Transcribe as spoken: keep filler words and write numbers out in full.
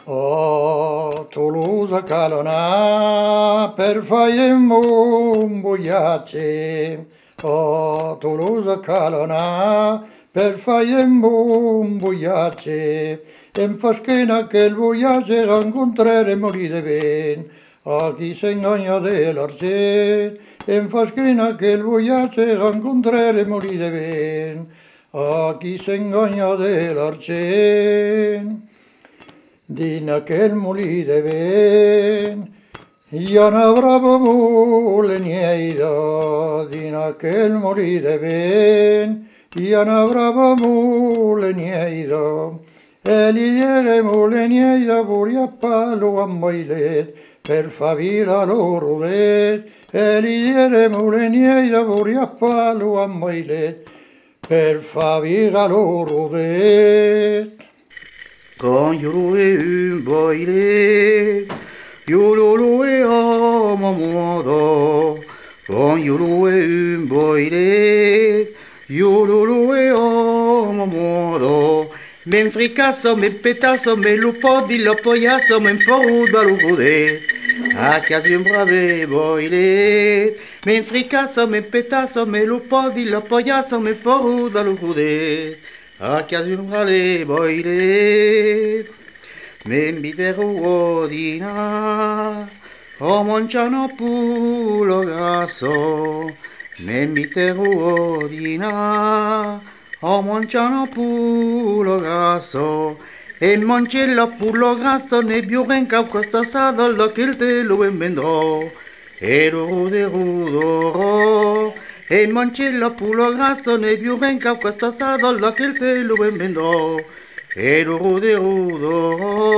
Oh, Toulouse calona per fare un buiace. Oh, Toulouse calona per fare un buiace. Em fas que en aquel buiace encontrarem morir ben. A qui s'enganya de l'argent. Em fas que en aquel buiace encontrarem morir ben. A qui s'enganya de l'argent. Din aquel molí de vent hi ha una brava mula en Lleida. Din aquel molí de vent hi ha una brava mula en Lleida. E li diede mula en Lleida volia palo amb mailet per fa vila lo rodet. E li diede mula en Lleida volia palo amb mailet per fa vila lo rodet. Quand yoloe un boile, yoloe a mamodo. Quand yoloe un boile, yoloe a mamodo. Men fricasso, men petasso, men lupo di lo poiasso, men foru da lupude. A quasi un brave boile. Men fricasso, men petasso, men lupo di lo poiasso, men foru da lupude. A quasi un brave boile. Men bidero odina, o monciano pulo grasso. Men bidero odina, o monciano pulo grasso. E moncello pulo grasso ne biurenca questo sadollo che il te lo invendrò. E lo rude rudoro. E moncello pulo grasso ne biurenca questo sadollo che il te lo invendrò. E lo rude rudoro.